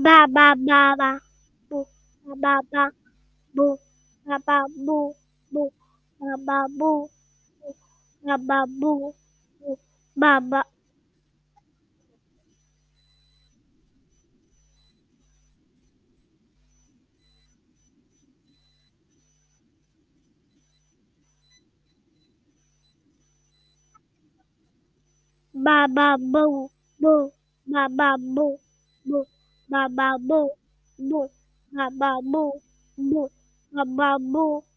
Ba ba ba ba. Boo. Ba ba ba. Boo. Ba ba boo. Boo. Ba ba boo. Boo. Ba ba boo. Boo. Ba ba ba ba boo. Boo. Ba ba boo. Boo. Ba ba boo. Boo. Ba ba boo. Boo. Ba ba boo.